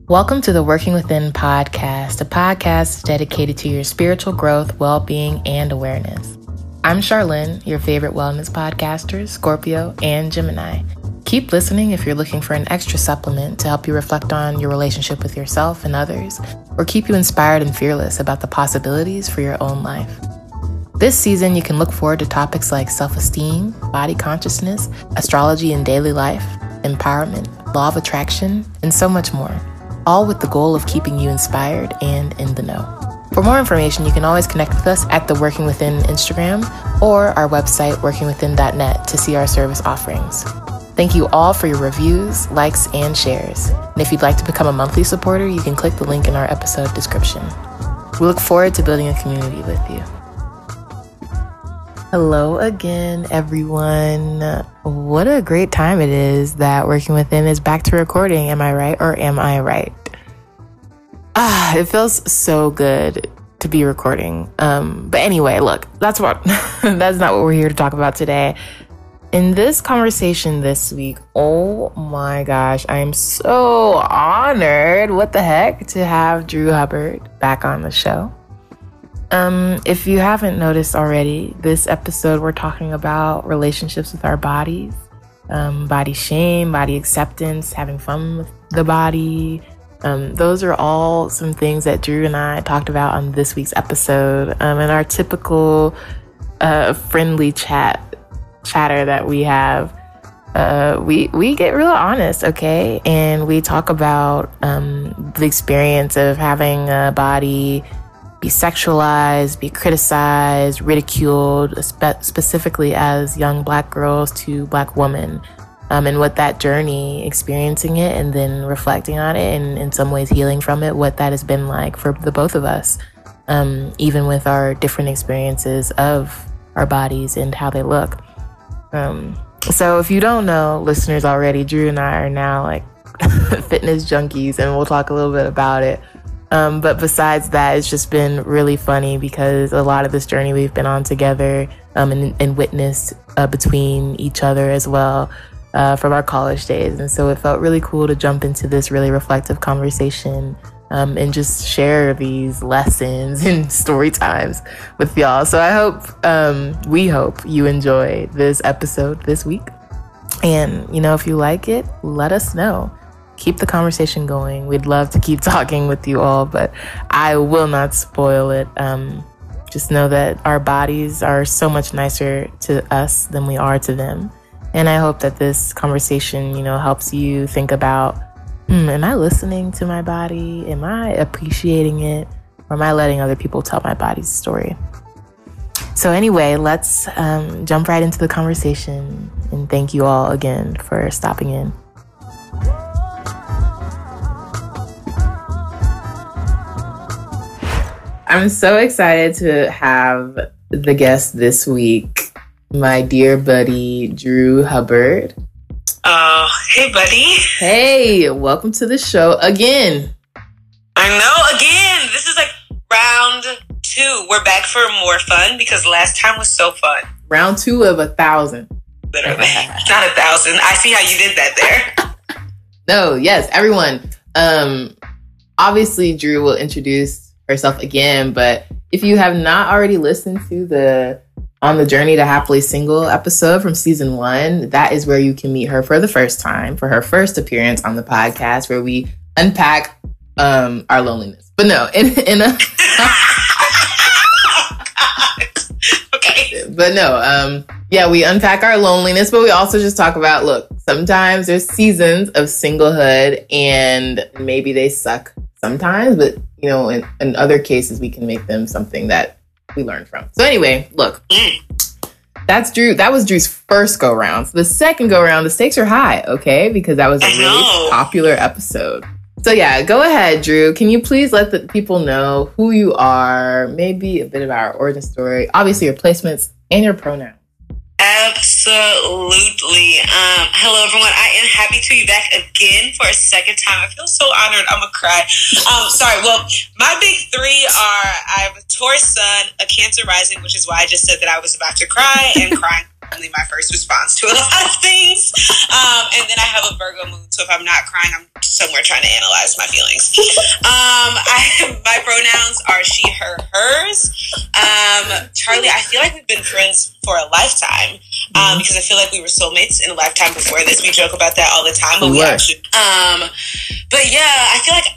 Welcome to the Working Within podcast, a podcast dedicated to your spiritual growth, well-being, and awareness. I'm Charlene, your favorite wellness podcaster, Scorpio, and Gemini. Keep listening if you're looking for an extra supplement to help you reflect on your relationship with yourself and others, or keep you inspired and fearless about the possibilities for your own life. This season, you can look forward to topics like self-esteem, body consciousness, astrology in daily life, empowerment, law of attraction, and so much more, all with the goal of keeping you inspired and in the know. For more information, you can always connect with us at the Working Within Instagram or our website, workingwithin.net, to see our service offerings. Thank you all for your reviews, likes, and shares. And if you'd like to become a monthly supporter, you can click the link in our episode description. We look forward to building a community with you. Hello again, everyone. What a great time it is that Working Within is back to recording. Am I right or am I right? It feels so good to be recording. But anyway, look, that's not what we're here to talk about today. In this conversation this week, oh my gosh, I am so honored, what the heck, to have Drew Hubbard back on the show. If you haven't noticed already, this episode we're talking about relationships with our bodies, body shame, body acceptance, having fun with the body. Those are all some things that Drew and I talked about on this week's episode. In our typical friendly chatter that we have, we get real honest, okay? And we talk about the experience of having a body be sexualized, be criticized, ridiculed, specifically as young Black girls to Black women, and what that journey, experiencing it and then reflecting on it and in some ways healing from it, what that has been like for the both of us, even with our different experiences of our bodies and how they look. So if you don't know, listeners already, Drew and I are now like fitness junkies, and we'll talk a little bit about it. But besides that, it's just been really funny because a lot of this journey we've been on together, and witnessed between each other as well, from our college days. And so it felt really cool to jump into this really reflective conversation, and just share these lessons and story times with y'all. So I hope, we hope you enjoy this episode this week. And, if you like it, let us know. Keep the conversation going. We'd love to keep talking with you all, but I will not spoil it. Just know that our bodies are so much nicer to us than we are to them. And I hope that this conversation, helps you think about, am I listening to my body? Am I appreciating it? Or am I letting other people tell my body's story? So anyway, let's jump right into the conversation. And thank you all again for stopping in. I'm so excited to have the guest this week, my dear buddy, Drew Hubbard. Oh, hey, buddy. Hey, welcome to the show again. I know, again. This is like round 2. We're back for more fun because last time was so fun. Round 2 of 1,000. Literally. Not 1,000. I see how you did that there. No, yes, everyone. Obviously, Drew will introduce herself again, but if you have not already listened to the On the Journey to Happily Single episode from season 1, that is where you can meet her for the first time, for her first appearance on the podcast, where we unpack our loneliness. But no, in a okay. But no, we unpack our loneliness, but we also just talk about, look, sometimes there's seasons of singlehood and maybe they suck sometimes, but in other cases, we can make them something that we learn from. So anyway, look, that's Drew. That was Drew's first go round. So the second go round, the stakes are high, okay? Because that was a really popular episode. So yeah, go ahead, Drew. Can you please let the people know who you are, maybe a bit of our origin story, obviously your placements and your pronouns. Absolutely. Hello, everyone. I am happy to be back again for a second time. I feel so honored. I'm going to cry. Sorry. Well, my big 3 are I have a Taurus sun, a Cancer rising, which is why I just said that I was about to cry, and crying only my first response to a lot of things. And and then I have a Virgo moon, so if I'm not crying, I'm somewhere trying to analyze my feelings. My pronouns are she, her, hers. Charlie, I feel like we've been friends for a lifetime, because I feel like we were soulmates in a lifetime before this. We joke about that all the time, but we actually, but yeah, I feel like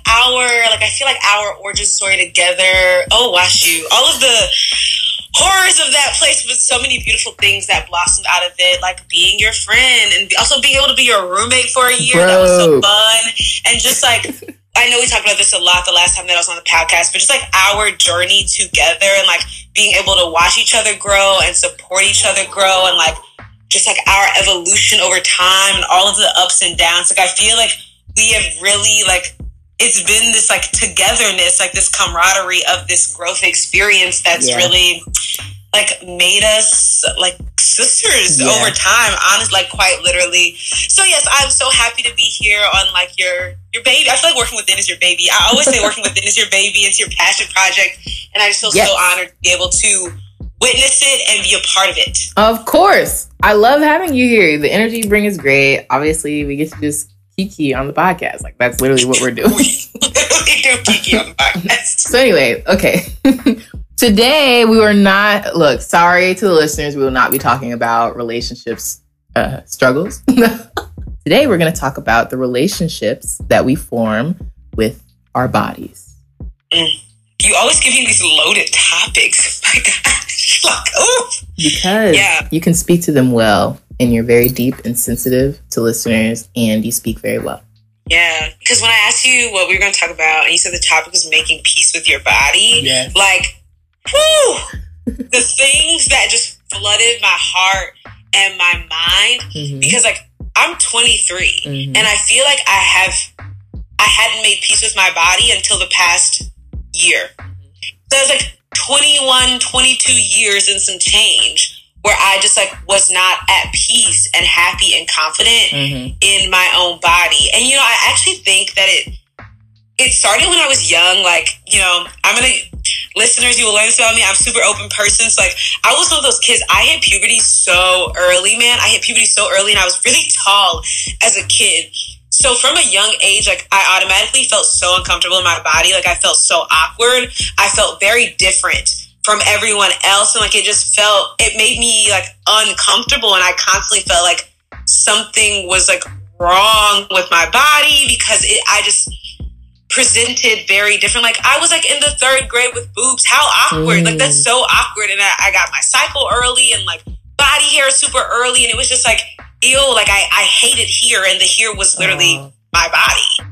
our origin story together. Oh, wash you, all of the horrors of that place, but so many beautiful things that blossomed out of it, like being your friend and also being able to be your roommate for a year. Bro. That was so fun. And just like, I know we talked about this a lot the last time that I was on the podcast, but just like our journey together and like being able to watch each other grow and support each other grow, and like just like our evolution over time and all of the ups and downs. Like I feel like we have really like, it's been this like togetherness, like this camaraderie of this growth experience that's really like made us like sisters over time, honest, like quite literally. So yes, I'm so happy to be here on like your baby. I feel like working within is your baby. I always say working within is your baby. It's your passion project. And I just feel so honored to be able to witness it and be a part of it. Of course. I love having you here. The energy you bring is great. Obviously, we get to just kiki on the podcast. Like, that's literally what we're doing. We literally do kiki on the podcast. So anyway, okay. Today, we were not... Look, sorry to the listeners. We will not be talking about relationships struggles. Today, we're going to talk about the relationships that we form with our bodies. You always give me these loaded topics. My gosh. Like, oh. Because you can speak to them well. And you're very deep and sensitive to listeners, and you speak very well. Yeah, because when I asked you what we were going to talk about, and you said the topic was making peace with your body, like, whew, the things that just flooded my heart and my mind, because like I'm 23, and I feel like I hadn't made peace with my body until the past year. So it was like 21, 22 years and some change, where I just like was not at peace and happy and confident in my own body. And, you know, I actually think that it started when I was young. Like, you know, listeners, you will learn this about me. I'm a super open person. So like, I was one of those kids. I hit puberty so early, man. I hit puberty so early, and I was really tall as a kid. So from a young age, like I automatically felt so uncomfortable in my body. Like I felt so awkward. I felt very different from everyone else, and like it made me like uncomfortable, and I constantly felt like something was like wrong with my body because I just presented very different. Like I was like in the 3rd grade with boobs. How awkward. Like that's so awkward. And I got my cycle early, and like body hair super early, and it was just like ew. Like I hated here, and the here was literally my body.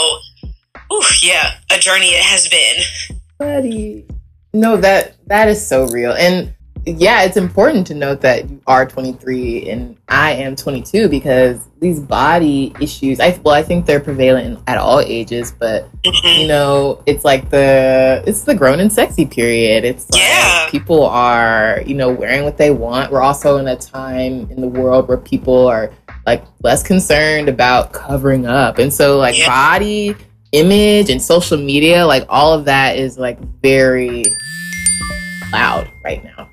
So a journey it has been, buddy. No, that is so real. And yeah, it's important to note that you are 23 and I am 22, because these body issues, I think they're prevalent at all ages, but you know, it's like it's the grown and sexy period. It's like people are, you know, wearing what they want. We're also in a time in the world where people are like less concerned about covering up. And so like body image and social media, like all of that is like very loud right now.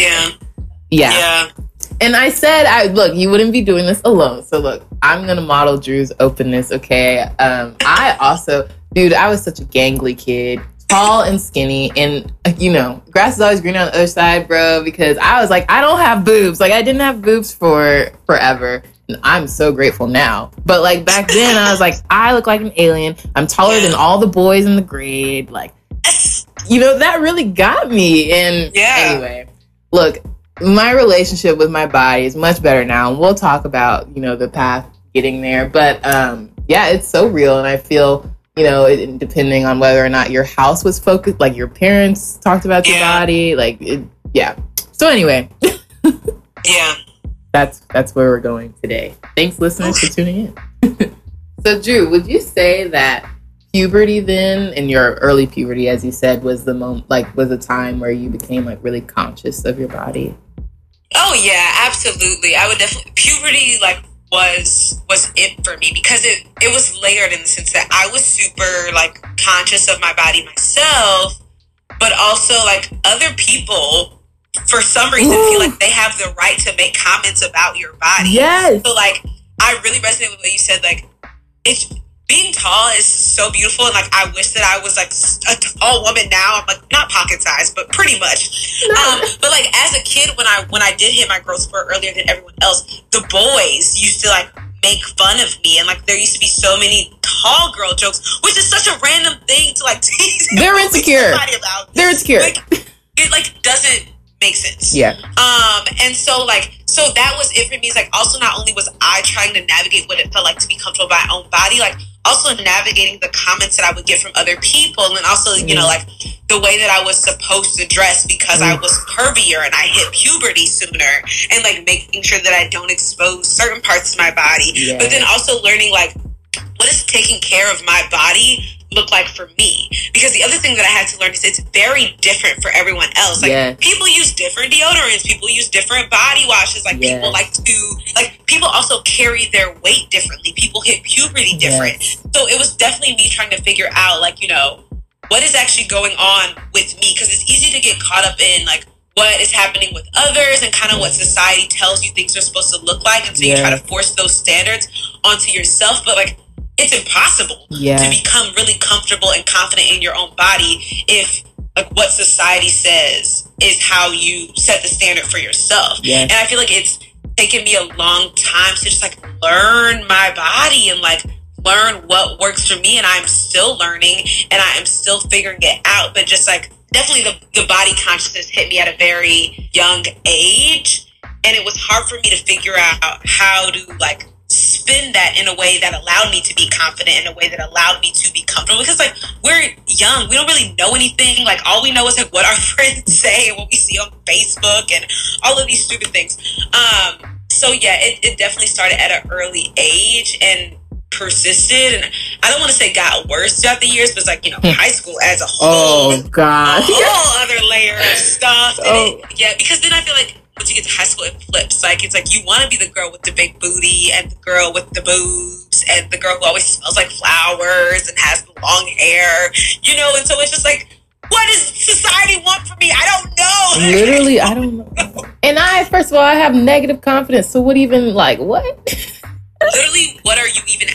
Yeah. And I said, look, you wouldn't be doing this alone. So look, I'm gonna model Drew's openness. Okay. I also, dude, I was such a gangly kid, tall and skinny, and you know, grass is always greener on the other side, bro. Because I was like, I don't have boobs. Like I didn't have boobs for forever. And I'm so grateful now. But like back then, I was like, I look like an alien. I'm taller than all the boys in the grade. Like, you know, that really got me. And anyway, look, my relationship with my body is much better now. And we'll talk about, you know, the path getting there. But it's so real. And I feel, you know, depending on whether or not your house was focused, like your parents talked about your body, like, So anyway. That's where we're going today. Thanks, listeners, for tuning in. So, Drew, would you say that puberty then, in your early puberty, as you said, was the moment, like, was a time where you became like really conscious of your body? Oh yeah, absolutely. I would definitely, puberty like was it for me, because it was layered in the sense that I was super like conscious of my body myself, but also like other people for some reason feel like they have the right to make comments about your body. Yes. So like I really resonate with what you said. Like, it's being tall is so beautiful, and like I wish that I was like a tall woman now. I'm like not pocket size, but pretty much. No. But like as a kid, when I did hit my growth spurt earlier than everyone else, the boys used to like make fun of me, and like there used to be so many tall girl jokes, which is such a random thing to like tease. They're insecure. They're insecure. Like, it like doesn't make sense. Yeah. And so that was it for me. It's like also not only was I trying to navigate what it felt like to be comfortable with my own body, like also navigating the comments that I would get from other people, and also you know like the way that I was supposed to dress because I was curvier and I hit puberty sooner, and like making sure that I don't expose certain parts of my body. Yeah. But then also learning like what does taking care of my body look like for me? Because the other thing that I had to learn is it's very different for everyone else. Like people use different deodorants, people use different body washes, like people like to like people also carry their weight differently, people hit puberty different. So it was definitely me trying to figure out like, you know, what is actually going on with me, because it's easy to get caught up in like what is happening with others and kind of what society tells you things are supposed to look like, and so you try to force those standards onto yourself. But like it's impossible to become really comfortable and confident in your own body if like what society says is how you set the standard for yourself. And I feel like it's taken me a long time to just like learn my body and like learn what works for me, and I'm still learning and I am still figuring it out. But just like definitely the body consciousness hit me at a very young age, and it was hard for me to figure out how to like spin that in a way that allowed me to be confident, in a way that allowed me to be comfortable, because like we're young, we don't really know anything. Like all we know is like what our friends say and what we see on Facebook and all of these stupid things. So yeah, it definitely started at an early age and persisted, and I don't want to say got worse throughout the years, but it's like, you know, high school as a whole, a whole other layer of stuff. And because then I feel like once you get to high school, it flips. Like it's like you want to be the girl with the big booty and the girl with the boobs and the girl who always smells like flowers and has long hair, you know. And so it's just like, what does society want from me? I don't know. Literally, I don't know. And first of all, I have negative confidence. So what even, like, what? Literally, what are you even,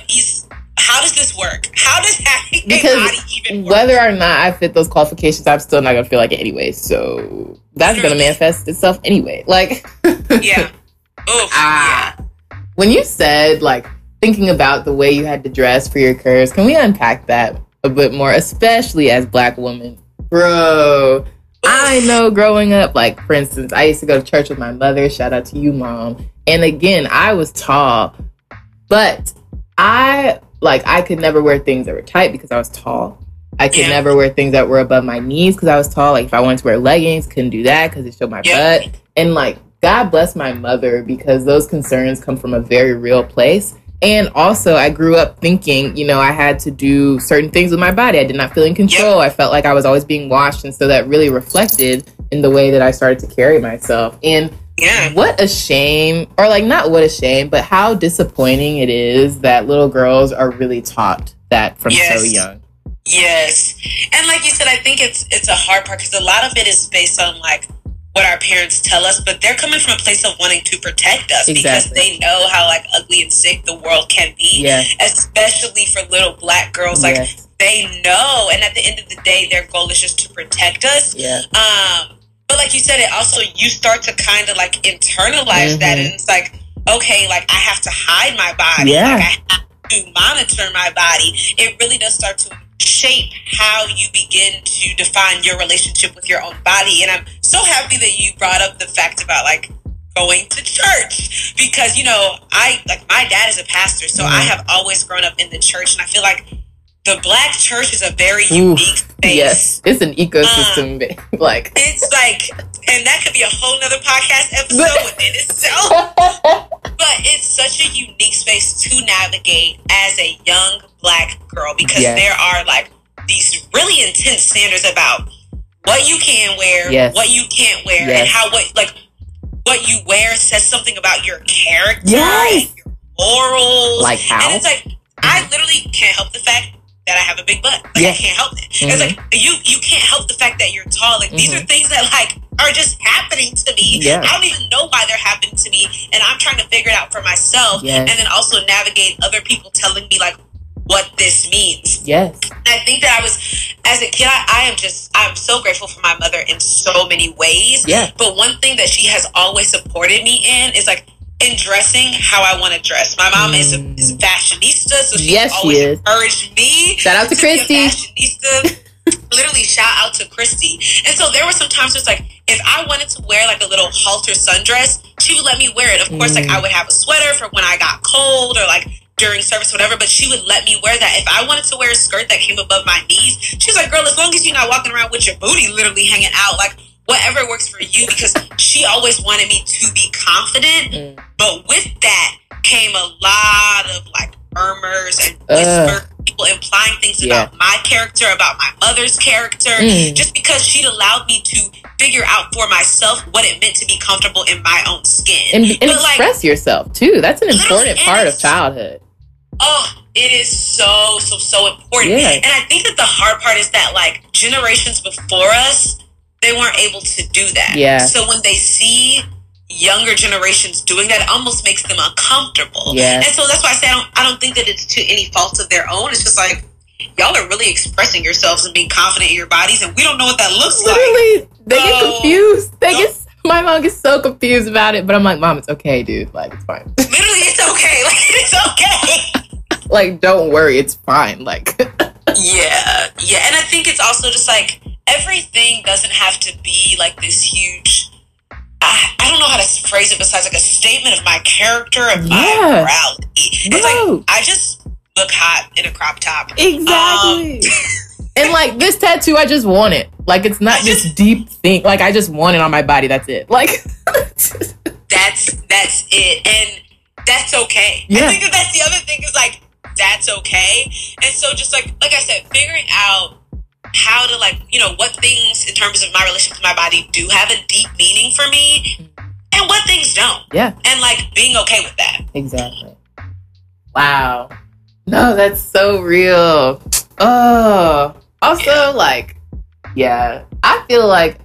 how does this work? How does having a body even work? Whether or not I fit those qualifications, I'm still not going to feel like it anyway. So that's going to manifest itself anyway. Like, yeah. When you said, like, thinking about the way you had to dress for your curves, can we unpack that a bit more, especially as Black women? Bro, I know growing up, like, for instance, I used to go to church with my mother. Shout out to you, Mom. And again, I was tall, but I could never wear things that were tight because I was tall. I could never wear things that were above my knees because I was tall. Like if I wanted to wear leggings, couldn't do that because it showed my butt. And like, God bless my mother, because those concerns come from a very real place. And also I grew up thinking, you know, I had to do certain things with my body. I did not feel in control. I felt like I was always being watched. And so that really reflected in the way that I started to carry myself. And what a shame, or like not what a shame, but how disappointing it is that little girls are really taught that from so young. Yes. And like you said, I think it's a hard part because a lot of it is based on like what our parents tell us, but they're coming from a place of wanting to protect us because they know how like ugly and sick the world can be, especially for little Black girls. Like they know, and at the end of the day, their goal is just to protect us. But like you said, it also, you start to kind of like internalize that, and it's like, okay, like I have to hide my body, like I have to monitor my body. It really does start to shape how you begin to define your relationship with your own body. And I'm so happy that you brought up the fact about like going to church, because, you know, my dad is a pastor, so I have always grown up in the church, and I feel like the Black church is a very unique space. Yes, it's an ecosystem. Like it's like, and that could be a whole nother podcast episode within itself. But it's such a unique space to navigate as a young Black girl, because there are like these really intense standards about what you can wear, what you can't wear, and how what you wear says something about your character and your morals. Like how? And it's like, I literally can't help the fact that I have a big butt. Like I can't help it. It's like you can't help the fact that you're tall. Like these are things that like are just happening to me. Yeah. I don't even know why they're happening to me, and I'm trying to figure it out for myself, Yes. and then also navigate other people telling me like what this means. Yes. And I think that I was, as a kid, I'm so grateful for my mother in so many ways. Yeah. But one thing that she has always supported me in is like in dressing how I want to dress. My mom is a fashionista, so she's always encouraged me. Shout out to Christy. Be a fashionista. Literally, shout out to Christy. And so there were some times where it's like, if I wanted to wear like a little halter sundress, she would let me wear it. Of course, like I would have a sweater for when I got cold or like during service, whatever, but she would let me wear that. If I wanted to wear a skirt that came above my knees, she's like, girl, as long as you're not walking around with your booty literally hanging out, like whatever works for you, because she always wanted me to be confident. But with that came a lot of like murmurs and whispers, people implying things about my character, about my mother's character, just because she'd allowed me to figure out for myself what it meant to be comfortable in my own skin. And express yourself too. That's an important part of childhood. Oh, it is so important. Yeah. And I think that the hard part is that like generations before us, they weren't able to do that. Yeah. So when they see younger generations doing that, it almost makes them uncomfortable. Yeah. And so that's why I say I don't think that it's to any fault of their own. It's just like, y'all are really expressing yourselves and being confident in your bodies, and we don't know what that looks like. They get confused. My mom gets so confused about it, but I'm like, Mom, it's okay, dude. Like, it's fine. Literally, it's okay. Like, it's okay. Like, don't worry, it's fine. Like, yeah. And I think it's also just like everything doesn't have to be like this huge. I don't know how to phrase it besides like a statement of my character and my morality. It's like I just look hot in a crop top. Exactly. And like this tattoo, I just want it. Like it's not this deep thing. Like I just want it on my body. That's it. Like that's it, and that's okay. Yeah. I think that's the other thing is like that's okay. And so just like I said, figuring out how to like, you know, what things in terms of my relationship to my body do have a deep meaning for me and what things don't. Yeah. And like being okay with that. Exactly. Wow. No, that's so real. Oh. Also, like, yeah. I feel like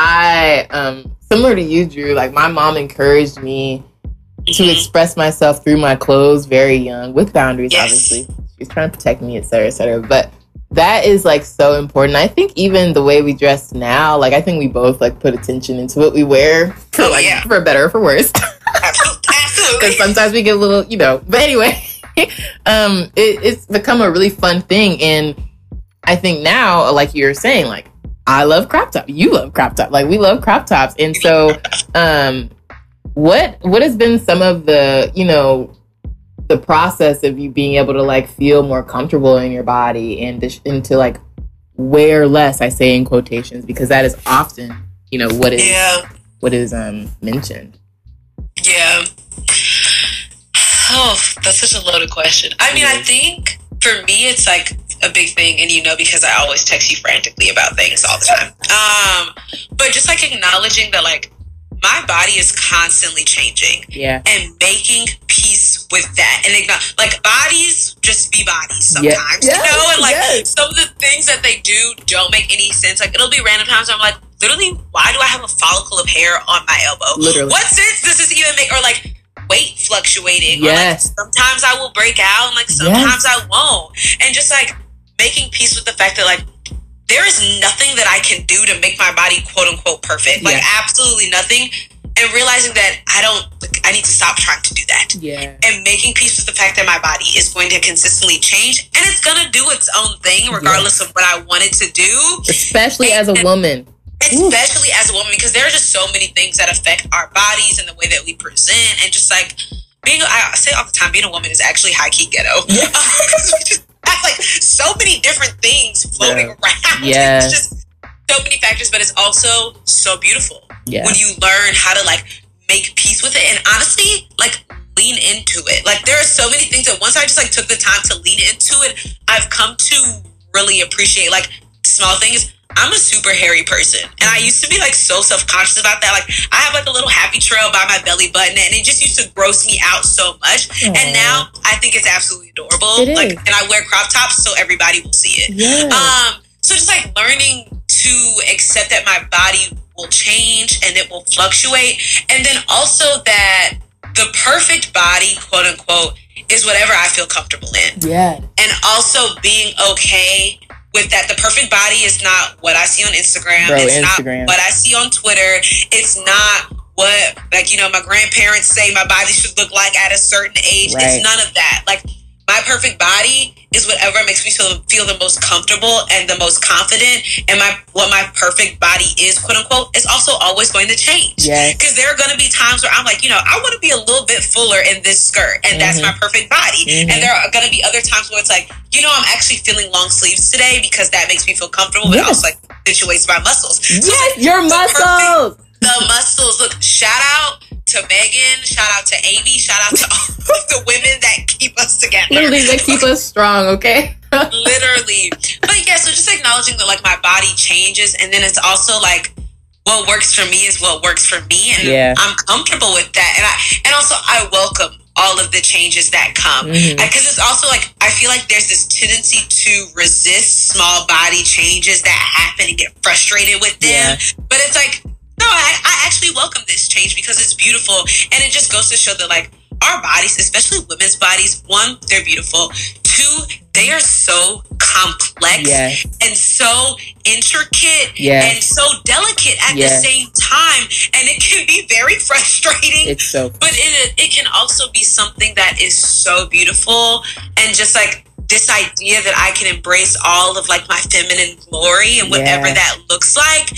similar to you, Drew, like my mom encouraged me to express myself through my clothes very young, with boundaries, obviously. She's trying to protect me, et cetera, et cetera. But that is like so important. I think even the way we dress now, like I think we both like put attention into what we wear for for better or for worse. Absolutely. Because sometimes we get a little, you know. But anyway, it's become a really fun thing. And I think now, like you're saying, like I love crop top. You love crop top. Like we love crop tops. And so what has been some of the, you know, the process of you being able to like feel more comfortable in your body and to like wear less, I say in quotations, because that is often, you know, what is mentioned. Yeah. Oh, that's such a loaded question. I mean, I think for me, it's like a big thing, and you know, because I always text you frantically about things all the time. But just like acknowledging that, like, my body is constantly changing. Yeah. And making peace with that. And like bodies just be bodies sometimes. You know? And like some of the things that they do don't make any sense. Like it'll be random times where I'm like, literally, why do I have a follicle of hair on my elbow? Literally. What sense does this even make? Or like weight fluctuating. Yes. Or like sometimes I will break out and like sometimes I won't. And just like making peace with the fact that like there is nothing that I can do to make my body quote unquote perfect. Like absolutely nothing. And realizing that I need to stop trying to do that. Yeah. And making peace with the fact that my body is going to consistently change and it's going to do its own thing regardless of what I want it to do. Especially as a woman. Especially as a woman, because there are just so many things that affect our bodies and the way that we present. And just like I say all the time, being a woman is actually high-key ghetto. Yeah. We just have like so many different things floating around. Yeah. It's just so many factors, but it's also so beautiful when you learn how to like make peace with it and honestly like lean into it. Like there are so many things that once I just like took the time to lean into it, I've come to really appreciate. Like small things. I'm a super hairy person, and I used to be like so self-conscious about that. Like I have like a little happy trail by my belly button, and it just used to gross me out so much. Aww. And now I think it's absolutely adorable. And I wear crop tops so everybody will see it. So just like learning to accept that my body will change and it will fluctuate. And then also that the perfect body, quote unquote, is whatever I feel comfortable in. Yeah. And also being okay with that. The perfect body is not what I see on Instagram. It's not what I see on Twitter. It's not what, like, you know, my grandparents say my body should look like at a certain age. Right. It's none of that. Like, my perfect body is whatever makes me feel the most comfortable and the most confident. And what my perfect body is, quote unquote, is also always going to change. Because there are going to be times where I'm like, you know, I want to be a little bit fuller in this skirt, and that's my perfect body. And there are going to be other times where it's like, you know, I'm actually feeling long sleeves today because that makes me feel comfortable, but it also like situates my muscles. So like, your muscles. The muscles. Look, shout out to Megan, shout out to Amy, shout out to all of the women that keep us together. Literally, that keep us strong, okay? Literally. But yeah, so just acknowledging that, like, my body changes, and then it's also like, what works for me is what works for me, and I'm comfortable with that. And also I welcome all of the changes that come. Because it's also like, I feel like there's this tendency to resist small body changes that happen and get frustrated with them. But it's like, no, I actually welcome this change because it's beautiful. And it just goes to show that, like, our bodies, especially women's bodies, one, they're beautiful. Two, they are so complex and so intricate and so delicate at the same time. And it can be very frustrating. It's so but it can also be something that is so beautiful. And just like this idea that I can embrace all of, like, my feminine glory and whatever that looks like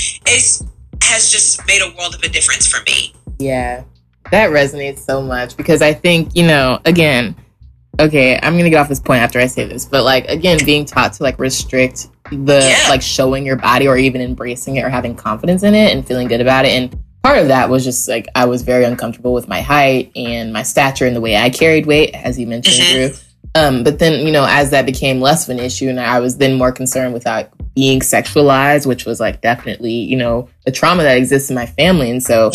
has just made a world of a difference for me. Yeah, that resonates so much because I think, you know, again, okay, I'm going to get off this point after I say this, but, like, again, being taught to, like, restrict the, like, showing your body or even embracing it or having confidence in it and feeling good about it. And part of that was just, like, I was very uncomfortable with my height and my stature and the way I carried weight, as you mentioned, Drew. But then, you know, as that became less of an issue and I was then more concerned with, like, being sexualized, which was, like, definitely, you know, the trauma that exists in my family. And so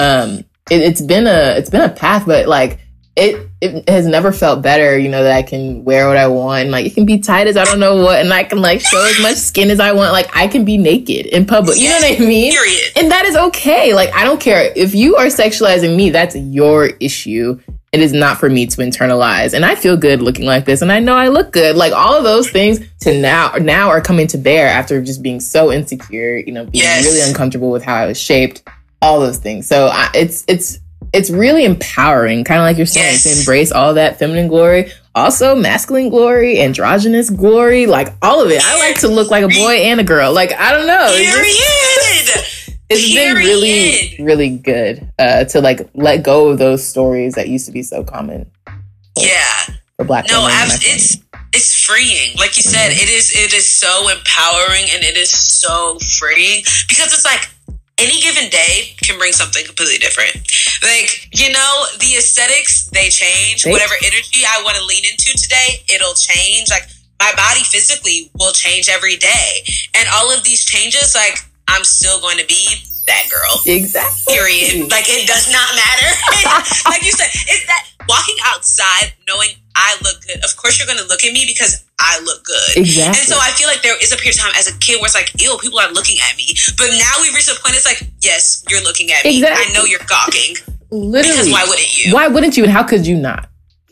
it's been a path, but, like, it has never felt better, you know, that I can wear what I want. And, like, it can be tight as I don't know what, and I can, like, show as much skin as I want. Like, I can be naked in public. You know what I mean? Period. And that is okay. Like, I don't care. If you are sexualizing me, that's your issue. It is not for me to internalize. And I feel good looking like this. And I know I look good. Like, all of those things to now are coming to bear after just being so insecure, you know, being really uncomfortable with how I was shaped, all those things. So it's really empowering, kind of like you're saying, to embrace all that feminine glory, also masculine glory, androgynous glory, like all of it. I like to look like a boy and a girl. Like, I don't know. It's been really, really good to, like, let go of those stories that used to be so common. For Black women. No, it's freeing. Like you said, it is so empowering and it is so freeing because it's like any given day can bring something completely different. Like, you know, the aesthetics, they change. Whatever energy I want to lean into today, it'll change. Like, my body physically will change every day. And all of these changes, like, I'm still going to be that girl. Exactly. Period. Like, it does not matter. Like you said, it's that walking outside knowing I look good. Of course, you're going to look at me because I look good. Exactly. And so I feel like there is a period of time as a kid where it's like, ew, people are looking at me. But now we've reached a point, it's like, yes, you're looking at me. Exactly. I know you're gawking. Literally. Because why wouldn't you? Why wouldn't you? And how could you not?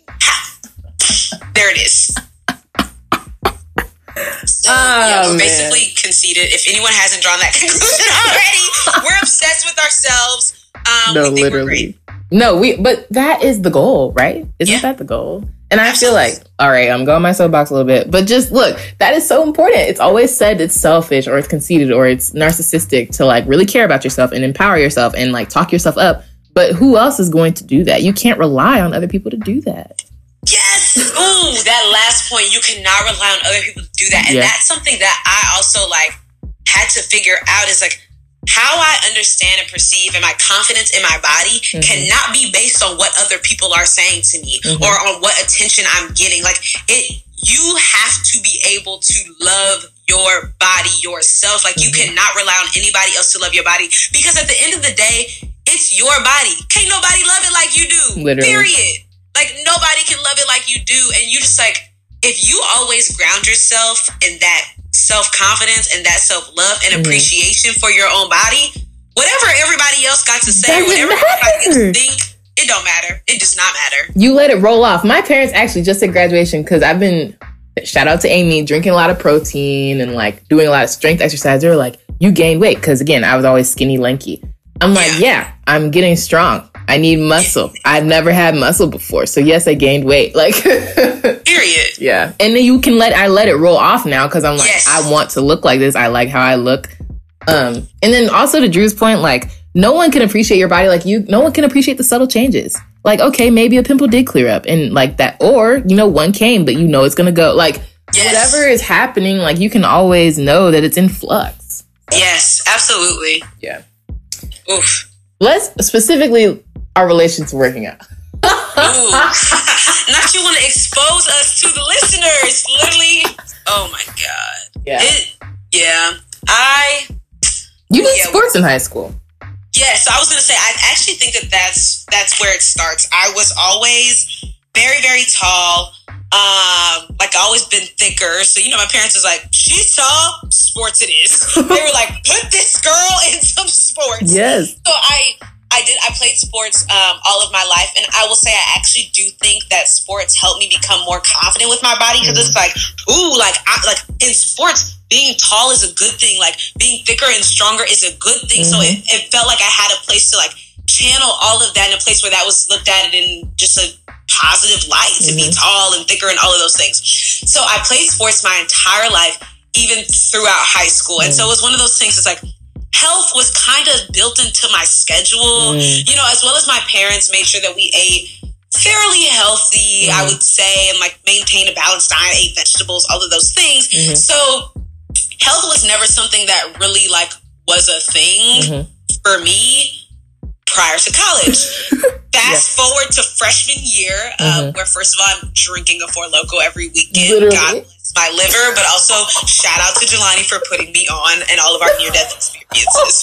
There it is. So, we're basically conceded. If anyone hasn't drawn that conclusion already, we're obsessed with ourselves. No, we think literally. We're great. No, but that is the goal, right? Isn't that the goal? And I feel like, all right, I'm going my soapbox a little bit, but just look, that is so important. It's always said it's selfish or it's conceited or it's narcissistic to, like, really care about yourself and empower yourself and, like, talk yourself up. But who else is going to do that? You can't rely on other people to do that. Yes. Ooh, that last point. You cannot rely on other people to do that. And that's something that I also, like, had to figure out is, like, how I understand and perceive and my confidence in my body cannot be based on what other people are saying to me or on what attention I'm getting. Like, you have to be able to love your body yourself. Like, you cannot rely on anybody else to love your body because at the end of the day, it's your body. Can't nobody love it like you do. Literally. Period. Like, nobody can love it like you do. And you just, like, if you always ground yourself in that self-confidence and that self-love and appreciation for your own body, whatever everybody else got to say, whatever everybody else think, it don't matter. It does not matter. You let it roll off. My parents actually just at graduation, because I've been, shout out to Amy, drinking a lot of protein and like doing a lot of strength exercise. They were like, you gained weight. Because again, I was always skinny, lanky. I'm like, yeah, I'm getting strong. I need muscle. I've never had muscle before. So yes, I gained weight. Like, period. Yeah. And then I let it roll off now because I'm like, I want to look like this. I like how I look. And then also to Drew's point, like, no one can appreciate your body like you. No one can appreciate the subtle changes. Like, okay, maybe a pimple did clear up and like that. Or, one came, but it's going to go. Like, whatever is happening, like, you can always know that it's in flux. Yes, absolutely. Yeah. Oof. Let's specifically our relationship working out. Ooh. Not you want to expose us to the listeners. Literally. Oh my God. Yeah. You did sports in high school. Yes, I was going to say, I actually think that's where it starts. I was always very, very tall. Like, I always been thicker. So, my parents was like, she's tall, sports it is. They were like, put this girl in some sports. Yes. So I played sports all of my life. And I will say I actually do think that sports helped me become more confident with my body. Because it's like, in sports, being tall is a good thing. Like, being thicker and stronger is a good thing. So it felt like I had a place to, like, channel all of that in a place where that was looked at it in just a positive light, to be tall and thicker and all of those things. So I played sports my entire life, even throughout high school. And so it was one of those things, it's like, health was kind of built into my schedule, as well as my parents made sure that we ate fairly healthy, I would say, and like maintain a balanced diet, ate vegetables, all of those things. So health was never something that really like was a thing for me prior to college. Fast forward to freshman year, where first of all, I'm drinking a Four Loko every weekend. Literally. God bless my liver, but also shout out to Jelani for putting me on and all of our near-death experiences.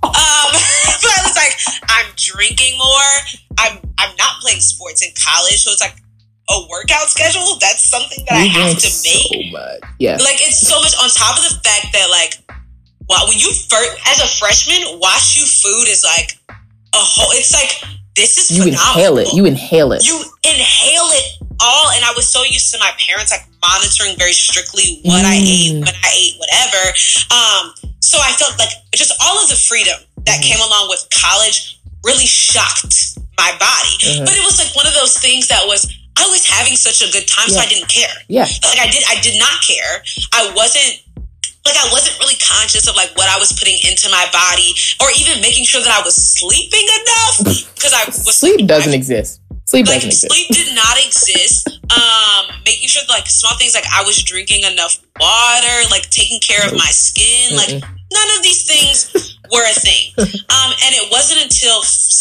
But it's like, I'm drinking more. I'm not playing sports in college, so it's like a workout schedule. That's something that I have to make. So much. Yeah. Like, it's so much on top of the fact that, like, when you first, as a freshman, WashU food is like a whole, it's like, this is phenomenal. You inhale it. You inhale it all. And I was so used to my parents, like, monitoring very strictly what I ate, when I ate, whatever. So I felt like just all of the freedom that came along with college really shocked my body. But it was like one of those things that was, I was having such a good time, so I didn't care. Yeah. Like, I did not care. I wasn't really conscious of like what I was putting into my body, or even making sure that I was sleeping enough, because sleep doesn't exist. Sleep doesn't exist. Sleep did not exist. Making sure that, like, small things, like I was drinking enough water, like taking care of my skin, like none of these things were a thing. And it wasn't until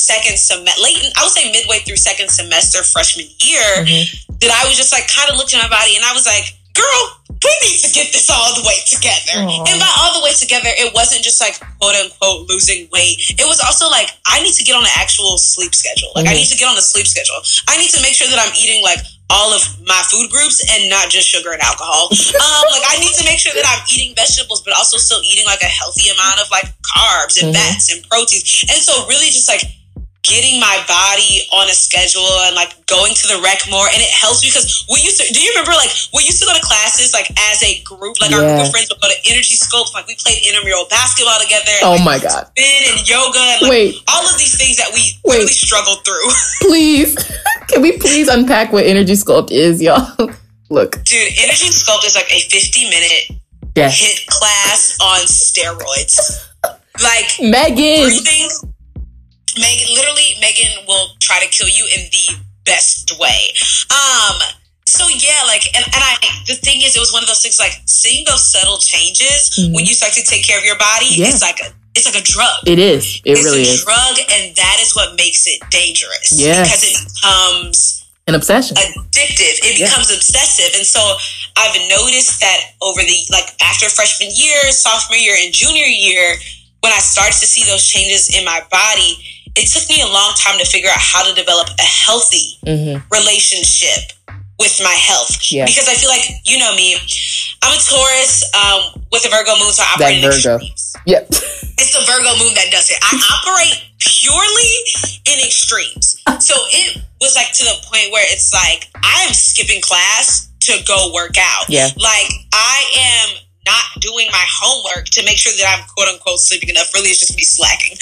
I would say midway through second semester freshman year, that I was just like kind of looking at my body, and I was like, girl, we need to get this all the way together. And by all the way together, it wasn't just like, quote unquote, losing weight. It was also like, I need to get on an actual sleep schedule. Like, I need to get on a sleep schedule. I need to make sure that I'm eating like all of my food groups and not just sugar and alcohol. Like, I need to make sure that I'm eating vegetables, but also still eating like a healthy amount of like carbs and fats and proteins. And so really just like getting my body on a schedule and like going to the rec more. And it helps because do you remember like we used to go to classes like as a group, like our group of friends would go to Energy Scopes, like we played intramural basketball together. And, oh my God. Spin and yoga and like all of these things that we really struggled through. Please. Can we please unpack what Energy Sculpt is, y'all? Look. Dude, Energy Sculpt is like a 50-minute HIIT class on steroids. Like Megan. Breathing. Megan will try to kill you in the best way. So yeah, like, and the thing is, it was one of those things, like, seeing those subtle changes when you start to take care of your body, it's like a drug. It is. It's really a drug, and that is what makes it dangerous. Yes. Because it becomes an obsession. Addictive. It becomes obsessive. And so I've noticed that over after freshman year, sophomore year, and junior year, when I started to see those changes in my body, it took me a long time to figure out how to develop a healthy relationship with my health. Yeah. Because I feel like, you know me, I'm a Taurus with a Virgo moon, so I operate in extremes. Yep. It's the Virgo moon that does it. I operate purely in extremes. So it was like to the point where it's like I am skipping class to go work out. Yeah. Like I am not doing my homework to make sure that I'm quote unquote sleeping enough. Really, it's just me slacking.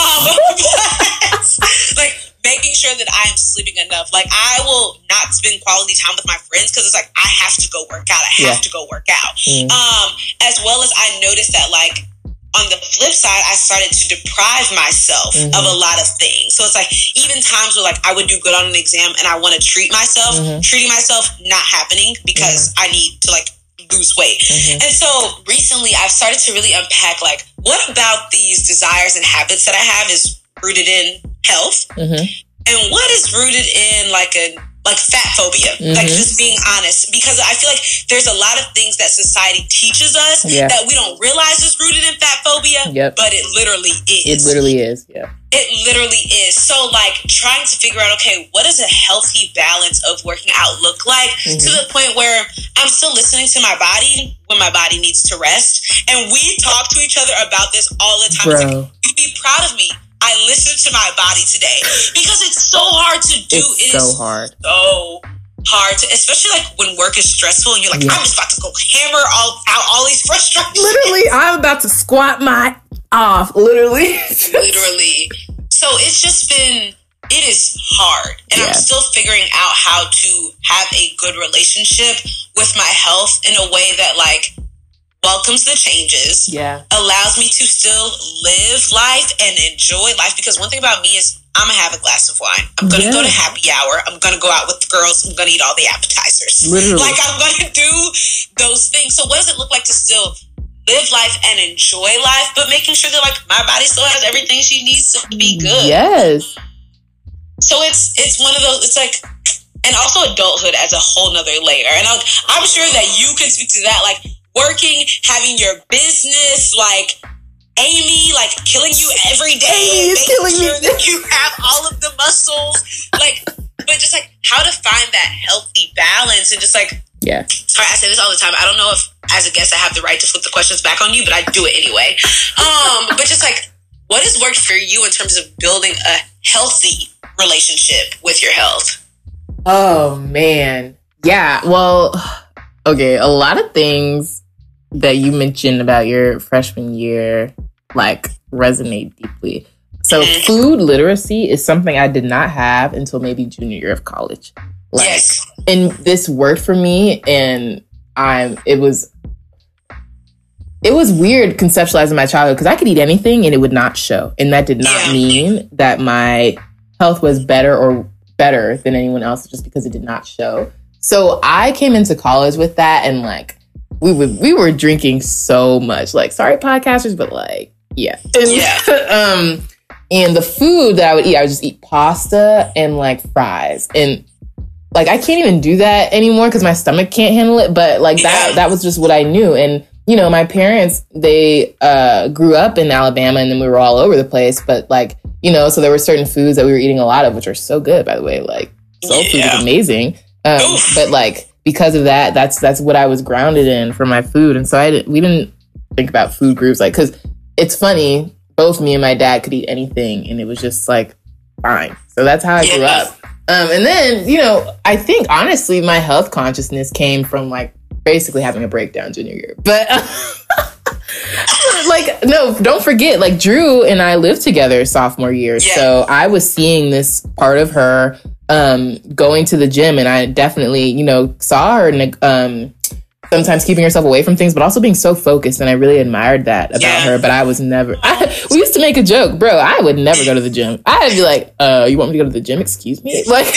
Like making sure that I am sleeping enough. Like I will not spend quality time with my friends because it's like I have to go work out. I have to go work out. As well as I noticed that like on the flip side, I started to deprive myself of a lot of things. So it's like even times where like I would do good on an exam and I want to treat myself, treating myself not happening because I need to like lose weight. And so recently I've started to really unpack like what about these desires and habits that I have is rooted in health and what is rooted in like fat phobia, like just being honest, because I feel like there's a lot of things that society teaches us that we don't realize is rooted in fat phobia, but it literally is. It literally is. So like trying to figure out, okay, what does a healthy balance of working out look like to the point where I'm still listening to my body when my body needs to rest. And we talk to each other about this all the time. It's like, you'd be proud of me. I listened to my body today because it's so hard to do. It's so hard to, especially like when work is stressful and you're like, I'm just about to go hammer all these frustrations. Literally, I'm about to squat my off. Literally. So it's just been, it is hard. And I'm still figuring out how to have a good relationship with my health in a way that like welcomes the changes, allows me to still live life and enjoy life. Because one thing about me is I'm gonna have a glass of wine. I'm gonna go to happy hour. I'm gonna go out with the girls. I'm gonna eat all the appetizers. Literally. Like I'm gonna do those things. So what does it look like to still live life and enjoy life, but making sure that like my body still has everything she needs to be good? Yes. So it's one of those, it's like, and also adulthood as a whole nother layer. And I'm sure that you can speak to that, like working, having your business, like Amy, like killing you every day, making sure that you have all of the muscles, like, but just like how to find that healthy balance and just like, sorry, I say this all the time. I don't know if as a guest I have the right to flip the questions back on you, but I do it anyway. But just like, what has worked for you in terms of building a healthy relationship with your health? Oh man. Yeah. Well, okay. A lot of things that you mentioned about your freshman year, like resonate deeply. So food literacy is something I did not have until maybe junior year of college. Like, and this worked for me, and it was weird conceptualizing my childhood because I could eat anything and it would not show. And that did not mean that my health was better than anyone else just because it did not show. So I came into college with that, and like we were drinking so much. Like, sorry podcasters, but like, and the food that I would just eat pasta and like fries. And like I can't even do that anymore because my stomach can't handle it. But like that was just what I knew. And you know, my parents, they grew up in Alabama, and then we were all over the place. But like, you know, so there were certain foods that we were eating a lot of, which are so good, by the way. Like soul food is amazing. But like because of that, that's what I was grounded in for my food. And so we didn't think about food groups, like, because it's funny, both me and my dad could eat anything, and it was just like fine. So that's how I grew up. And then, you know, I think honestly, my health consciousness came from like basically having a breakdown junior year. But like, no, don't forget, like Drew and I lived together sophomore year. So I was seeing this part of her going to the gym, and I definitely, you know, saw her sometimes keeping herself away from things, but also being so focused. And I really admired that about her. But I was never, we used to make a joke, bro, I would never go to the gym. I'd be like, you want me to go to the gym? Excuse me? Like,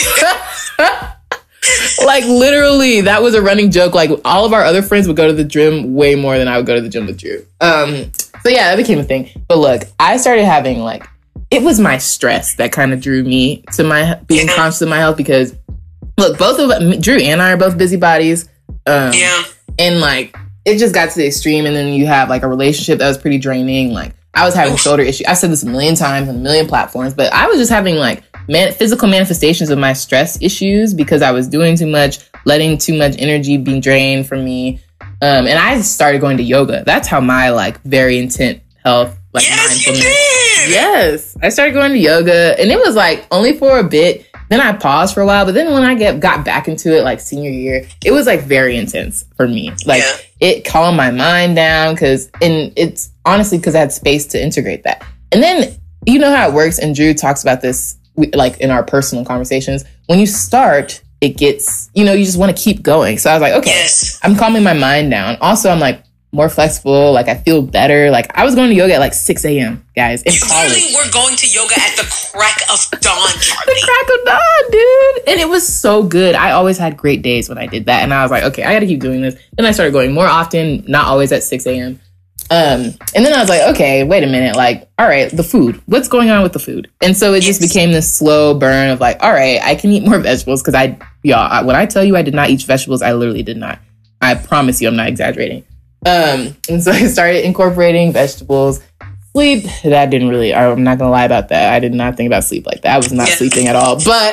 like literally that was a running joke. Like all of our other friends would go to the gym way more than I would go to the gym with Drew. So yeah, that became a thing. But look, I started having like, it was my stress that kind of drew me to my being conscious of my health, because look, both of Drew and I are both busybodies. And like, it just got to the extreme. And then you have like a relationship that was pretty draining. Like I was having shoulder issues. I've said this a million times on a million platforms, but I was just having like physical manifestations of my stress issues because I was doing too much, letting too much energy being drained from me. And I started going to yoga. That's how my like very intense health like yes, mindfulness. You did. Yes, I started going to yoga, and it was like only for a bit. Then I paused for a while, but then when I got back into it, like senior year, it was like very intense for me. Like it calmed my mind down and it's honestly because I had space to integrate that. And then you know how it works, and Drew talks about this like in our personal conversations. When you start, it gets, you just want to keep going. So I was like, okay, I'm calming my mind down. Also, I'm like more flexible. Like I feel better. Like I was going to yoga at like 6 a.m. guys in college. Literally were going to yoga at the crack of dawn, Charlie. The crack of dawn, dude. And it was so good. I always had great days when I did that. And I was like, okay, I got to keep doing this. Then I started going more often, not always at 6 a.m. And then I was like, okay, wait a minute. Like, all right, the food. What's going on with the food? And so it just became this slow burn of like, all right, I can eat more vegetables. Because when I tell you I did not eat vegetables, I literally did not. I promise you I'm not exaggerating. And so I started incorporating vegetables. Sleep, that didn't really, I'm not gonna lie about that. I did not think about sleep like that. I was not sleeping at all. But,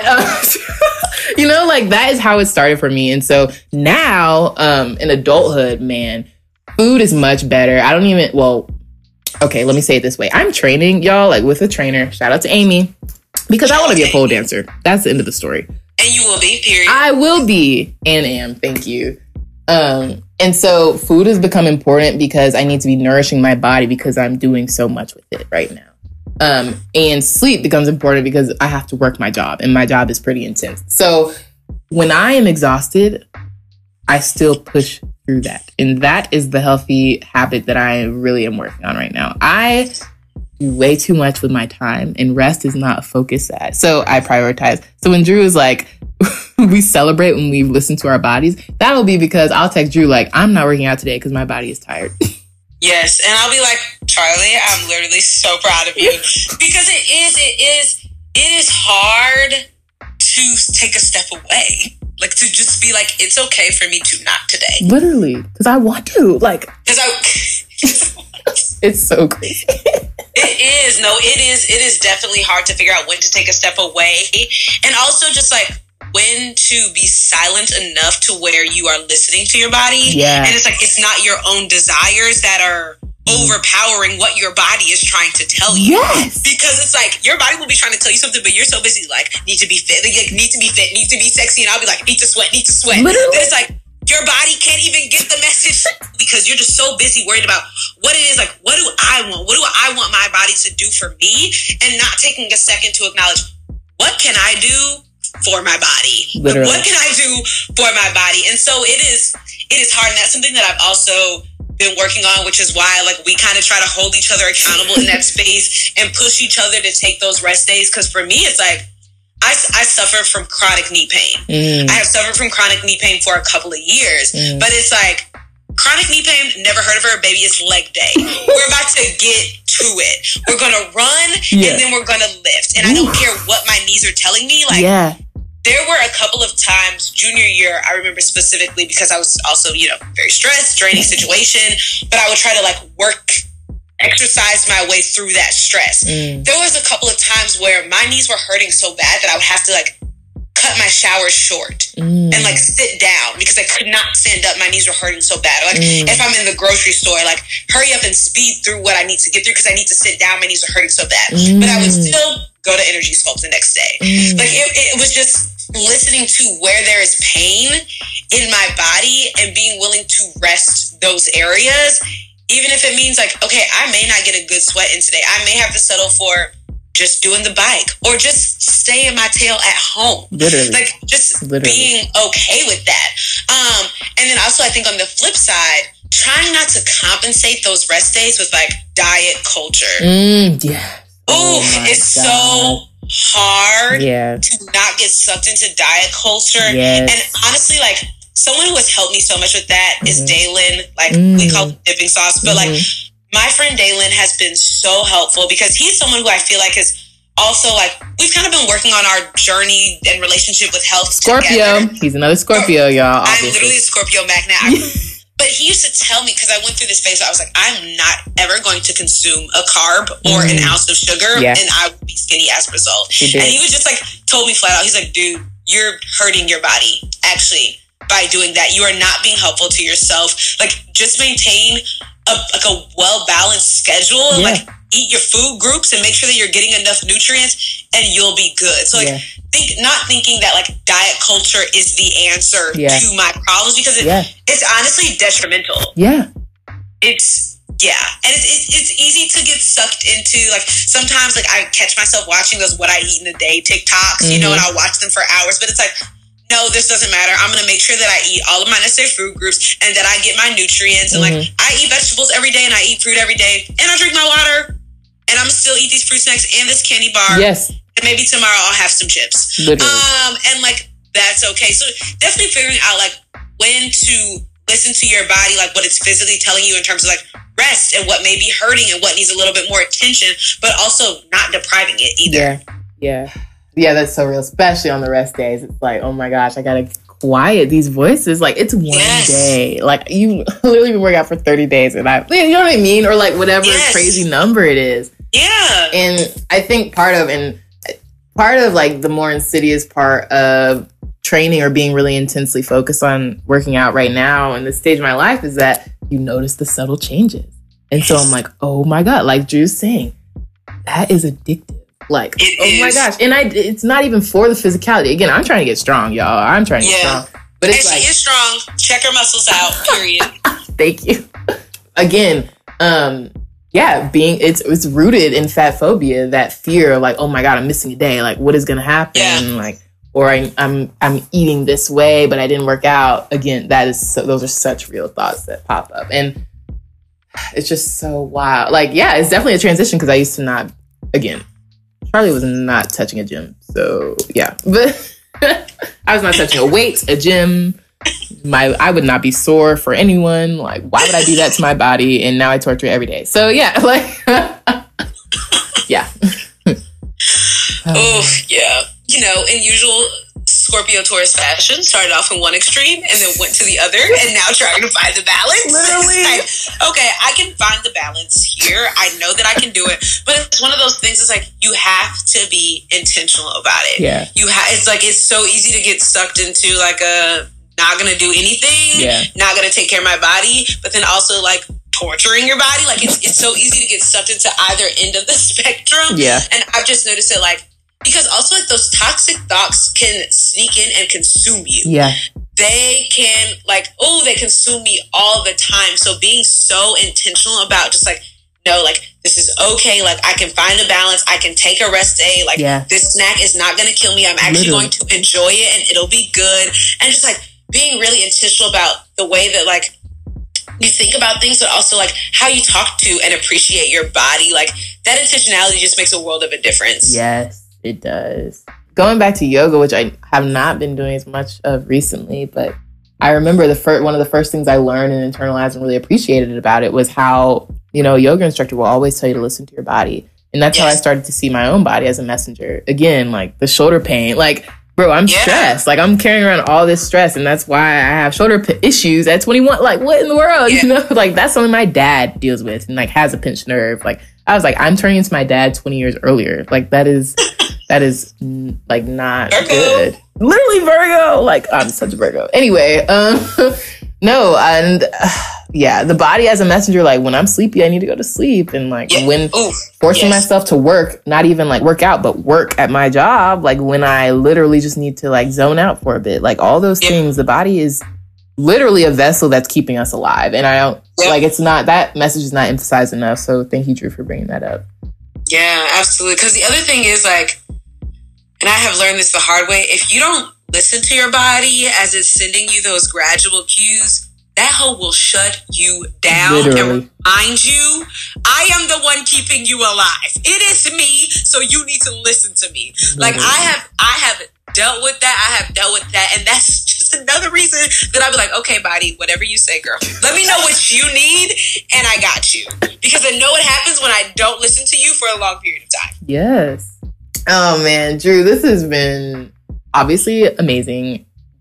like that is how it started for me. And so now, in adulthood, man, food is much better. I don't even, okay, let me say it this way. I'm training, y'all, like with a trainer. Shout out to Amy. Because I want to be a pole dancer. That's the end of the story. And you will be, period. I will be and am. Thank you. And so food has become important because I need to be nourishing my body because I'm doing so much with it right now. And sleep becomes important because I have to work my job and my job is pretty intense. So when I am exhausted, I still push through that. And that is the healthy habit that I really am working on right now. I do way too much with my time and rest is not a focus at. So I prioritize. So when Drew is like, we celebrate when we listen to our bodies, that'll be because I'll text Drew like, I'm not working out today because my body is tired. Yes. And I'll be like, Charlie, I'm literally so proud of you. Because it is hard to take a step away. Like to just be like, it's okay for me to not today. Literally. Because I want to. Like, it's so crazy. It is. No, it is definitely hard to figure out when to take a step away. And also just like when to be silent enough to where you are listening to your body. Yeah. And it's like, it's not your own desires that are overpowering what your body is trying to tell you. Yes. Because it's like, your body will be trying to tell you something, but you're so busy like, need to be fit, like, need to be fit, need to be sexy. And I'll be like, need to sweat. Literally. Then it's like, your body can't even get the message because you're just so busy worried about what it is. Like, what do I want? What do I want my body to do for me? And not taking a second to acknowledge, what can I do for my body? Literally. What can I do for my body? And so it is hard. And that's something that I've also been working on, which is why like we kind of try to hold each other accountable in that space and push each other to take those rest days. Because for me, it's like, I suffer from chronic knee pain. I have suffered from chronic knee pain for a couple of years, but it's like chronic knee pain, never heard of her, baby, it's leg day. We're about to get to it. We're going to run and then we're going to lift. And I don't care what my knees are telling me. Like, there were a couple of times junior year, I remember specifically because I was also, very stressed, draining situation, but I would try to like exercise my way through that stress. There was a couple of times where my knees were hurting so bad that I would have to like cut my shower short and like sit down because I could not stand up. My knees were hurting so bad. Like if I'm in the grocery store, like hurry up and speed through what I need to get through because I need to sit down. My knees are hurting so bad. But I would still go to Energy Sculpt the next day. Like it was just listening to where there is pain in my body and being willing to rest those areas. Even if it means like, okay, I may not get a good sweat in today. I may have to settle for just doing the bike or just staying my tail at home. Literally. Like just being okay with that. And then also I think on the flip side, trying not to compensate those rest days with like diet culture. It's so hard to not get sucked into diet culture. And honestly, like, someone who has helped me so much with that is Daylin. Like, we call it dipping sauce. But, like, my friend Daylin has been so helpful because he's someone who I feel like is also, like, we've kind of been working on our journey and relationship with health Scorpio. together. He's another Scorpio, y'all. Obviously. I'm literally a Scorpio magnet. But he used to tell me, because I went through this phase where I was like, I'm not ever going to consume a carb or an ounce of sugar, and I would be skinny as a result. And he was just like, told me flat out, he's like, dude, you're hurting your body. Actually, by doing that. You are not being helpful to yourself. Like, just maintain a well-balanced schedule. Yeah. Like, eat your food groups and make sure that you're getting enough nutrients, and you'll be good. So, like, not thinking that, like, diet culture is the answer to my problems, because it's honestly detrimental. Yeah. And it's easy to get sucked into, like, sometimes, like, I catch myself watching those what I eat in a day TikToks, you know, and I'll watch them for hours, but it's like, no, this doesn't matter. I'm going to make sure that I eat all of my necessary food groups and that I get my nutrients. And, like, I eat vegetables every day and I eat fruit every day and I drink my water and I'm still eat these fruit snacks and this candy bar. Yes. And maybe tomorrow I'll have some chips. Literally. And, like, that's okay. So definitely figuring out, like, when to listen to your body, like, what it's physically telling you in terms of, like, rest and what may be hurting and what needs a little bit more attention, but also not depriving it either. Yeah, that's so real, especially on the rest days. It's like, oh my gosh, I gotta quiet these voices. Like, it's one day. Like, you literally been working out for 30 days and you know what I mean? Or like whatever crazy number it is. Yeah. And I think part of like the more insidious part of training or being really intensely focused on working out right now in this stage of my life is that you notice the subtle changes. And so I'm like, oh my God, like Drew's saying, that is addictive. Like, my gosh. And it's not even for the physicality. Again, I'm trying to get strong, y'all. I'm trying to get strong. But it's she is strong. Check her muscles out, period. Thank you. Again, it's rooted in fat phobia, that fear of like, oh my God, I'm missing a day. Like, what is going to happen? Yeah. Like, or I'm eating this way, but I didn't work out. Again, those are such real thoughts that pop up. And it's just so wild. Like, it's definitely a transition because I used to not, again, Charlie was not touching a gym. So, but I was not touching a weight, a gym. I would not be sore for anyone. Like, why would I do that to my body? And now I torture it every day. So, You know, in usual Scorpio Taurus fashion, started off in one extreme and then went to the other and now trying to find the balance. Literally. Like, okay, I can find the balance here. I know that I can do it. But it's one of those things, it's like, you have to be intentional about it. Yeah. It's so easy to get sucked into like not going to do anything, not going to take care of my body, but then also like torturing your body. Like, it's so easy to get sucked into either end of the spectrum. Yeah. And I've just noticed it, like, because also, like, those toxic thoughts can sneak in and consume you. Yeah. They can, like, they consume me all the time. So being so intentional about just, like, no, like, this is okay. Like, I can find a balance. I can take a rest day. Like, this snack is not going to kill me. I'm actually going to enjoy it and it'll be good. And just, like, being really intentional about the way that, like, you think about things, but also, like, how you talk to and appreciate your body. Like, that intentionality just makes a world of a difference. Yes. It does. Going back to yoga, which I have not been doing as much of recently, but I remember one of the first things I learned and internalized and really appreciated about it was how, you know, a yoga instructor will always tell you to listen to your body. And that's how I started to see my own body as a messenger. Again, like the shoulder pain, like, bro, I'm stressed. Like, I'm carrying around all this stress. And that's why I have shoulder issues at 21. Like, what in the world? You know, like, that's something my dad deals with and like has a pinched nerve. Like, I was like, I'm turning into my dad 20 years earlier. Like, that is like not Virgo. Good. Literally Virgo. Like, I'm such a Virgo. Anyway, no, and the body as a messenger. Like, when I'm sleepy, I need to go to sleep, and like when forcing myself to work, not even like work out, but work at my job. Like, when I literally just need to like zone out for a bit. Like, all those things. The body is literally a vessel that's keeping us alive, and I don't like. It's not, that message is not emphasized enough. So thank you, Drew, for bringing that up. Yeah, absolutely. Because the other thing is, like, and I have learned this the hard way, if you don't listen to your body as it's sending you those gradual cues, that hoe will shut you down and remind you, I am the one keeping you alive. It is me, so you need to listen to me. Like, I have dealt with that. I have dealt with that. And that's just another reason that I'll be like, okay, body, whatever you say, girl. Let me know what you need, and I got you. Because I know what happens when I don't listen to you for a long period of time. Yes. Oh, man, Drew, this has been obviously amazing.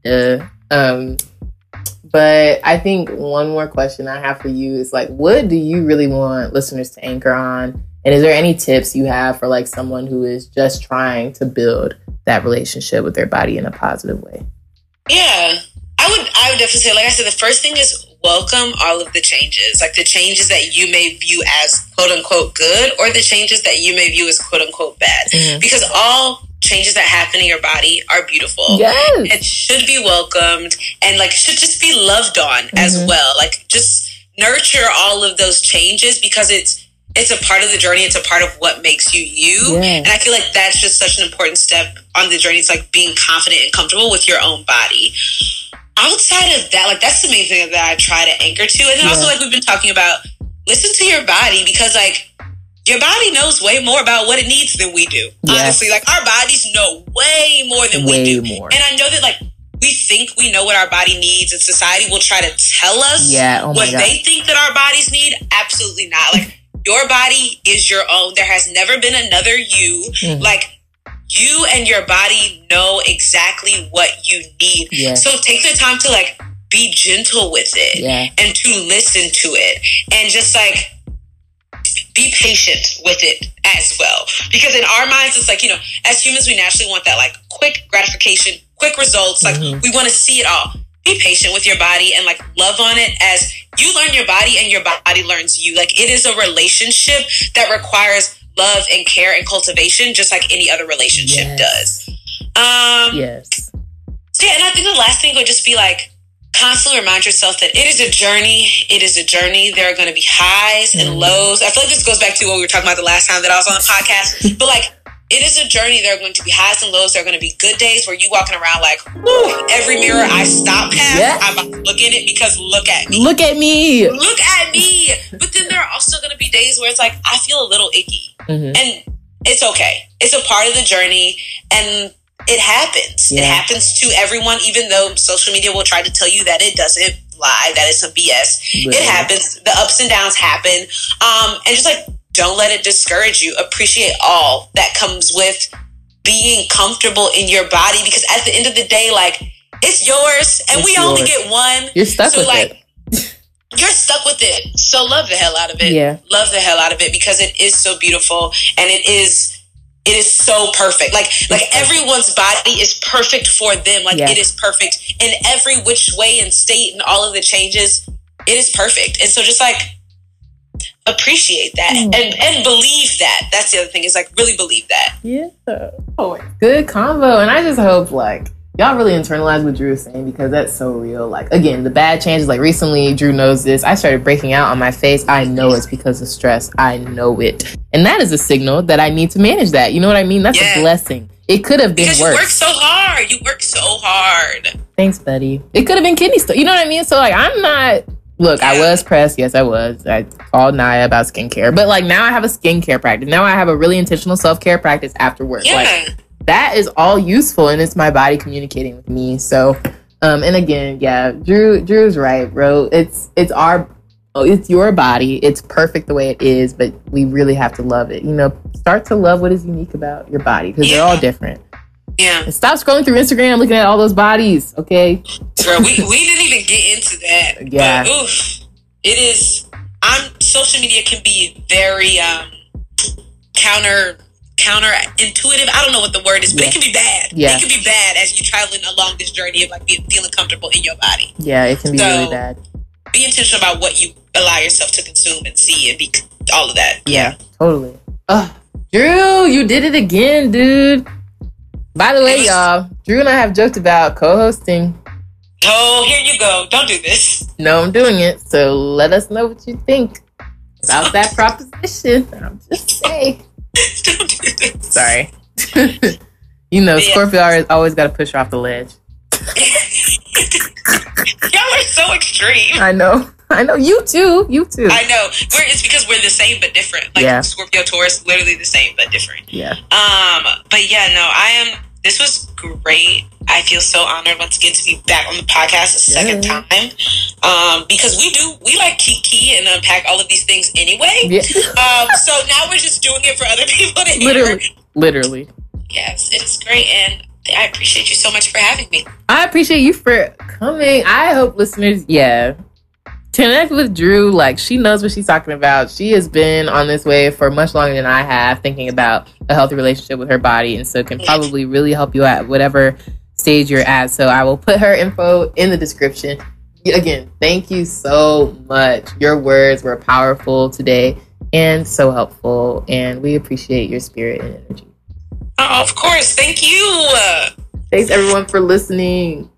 But I think one more question I have for you is, like, what do you really want listeners to anchor on? And is there any tips you have for, like, someone who is just trying to build that relationship with their body in a positive way? Yeah. I I would definitely say, like I said, the first thing is welcome all of the changes, like the changes that you may view as quote unquote good, or the changes that you may view as quote unquote bad, because all changes that happen in your body are beautiful. Yes. It should be welcomed, and like should just be loved on as well. Like just nurture all of those changes, because it's a part of the journey. It's a part of what makes you you. And I feel like that's just such an important step on the journey. It's like being confident and comfortable with your own body. Outside of that, like that's the main thing that I try to anchor to. And then also, like we've been talking about, listen to your body, because like your body knows way more about what it needs than we do. Honestly, like our bodies know way more than we do. And I know that like we think we know what our body needs, and society will try to tell us what they think that our bodies need. Absolutely not. Like your body is your own. There has never been another you. Like you and your body know exactly what you need. So take the time to like be gentle with it and to listen to it, and just like be patient with it as well. Because in our minds, it's like, you know, as humans, we naturally want that like quick gratification, quick results. Like we want to see it all. Be patient with your body and like love on it as you learn your body and your body learns you. Like it is a relationship that requires love and care and cultivation, just like any other relationship does. So yeah, and I think the last thing would just be like constantly remind yourself that it is a journey. It is a journey. There are going to be highs and lows. I feel like this goes back to what we were talking about the last time that I was on the podcast. But like, it is a journey. There are going to be highs and lows. There are going to be good days where you walking around like, whew, every mirror I stop past, I'm about to look in it because look at me. Look at me. Look at me. But then there are also going to be days where it's like, I feel a little icky. And it's okay. It's a part of the journey. And it happens. It happens to everyone, even though social media will try to tell you that it doesn't lie, that it's some BS. It happens. The ups and downs happen. And just like, don't let it discourage you. Appreciate all that comes with being comfortable in your body, because at the end of the day, like, it's yours and we only get one. You're stuck with it. You're stuck with it. So love the hell out of it. Love the hell out of it, because it is so beautiful and it is so perfect. Like everyone's body is perfect for them. Like it is perfect in every which way and state and all of the changes. It is perfect. And so just like appreciate that and believe that. That's the other thing, is like really believe that. Good combo. And I just hope like y'all really internalize what Drew is saying, because that's so real. Like, again, the bad changes, like recently, Drew knows this. I started breaking out on my face. I know it's because of stress. I know it. And that is a signal that I need to manage that. You know what I mean? That's a blessing. It could have been worse. Because you work so hard. You work so hard. Thanks, buddy. It could have been kidney stones. You know what I mean? So, like, I'm not... Look, I was pressed. Yes, I was. I called Naya about skincare. But, like, now I have a skincare practice. Now I have a really intentional self-care practice after work. Like, that is all useful, and it's my body communicating with me. So, and again, Drew's right, bro. It's your body. It's perfect the way it is, but we really have to love it. You know, start to love what is unique about your body, because they're all different. And stop scrolling through Instagram looking at all those bodies, okay? Girl, we didn't even get into that. But, oof, it is. Social media can be very counterintuitive. I don't know what the word is, but it can be bad. It can be bad as you're traveling along this journey of like feeling comfortable in your body. It can be really bad. Be intentional about what you allow yourself to consume and see, and be all of that. Totally. Drew, you did it again, dude. By the way, y'all, Drew and I have joked about co-hosting. Oh, here you go. Don't do this. No, I'm doing it. So let us know what you think about that proposition. I'm just saying. Don't do this. Sorry. You know, Scorpio always got to push her off the ledge. Y'all are so extreme. I know. You too. I know. It's because we're the same but different. Like Scorpio, Taurus, literally the same but different. But yeah, no, this was great. I feel so honored once again to be back on the podcast a second time. Because we like key and unpack all of these things anyway. So now we're just doing it for other people to hear. Literally. Yes, it is great, and I appreciate you so much for having me. I appreciate you for coming. I hope listeners, connect with Drew. Like, she knows what she's talking about. She has been on this wave for much longer than I have, thinking about a healthy relationship with her body, and so can probably really help you out whatever stage you're at. So I will put her info in the description. Again, thank you so much. Your words were powerful today and so helpful, and we appreciate your spirit and energy. Oh, of course. Thank you. Thanks everyone for listening.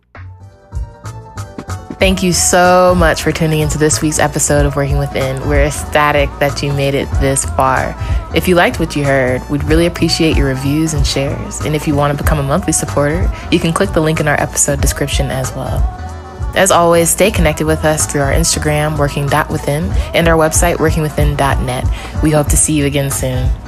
Thank you so much for tuning into this week's episode of Working Within. We're ecstatic that you made it this far. If you liked what you heard, we'd really appreciate your reviews and shares. And if you want to become a monthly supporter, you can click the link in our episode description as well. As always, stay connected with us through our Instagram, working.within, and our website, workingwithin.net. We hope to see you again soon.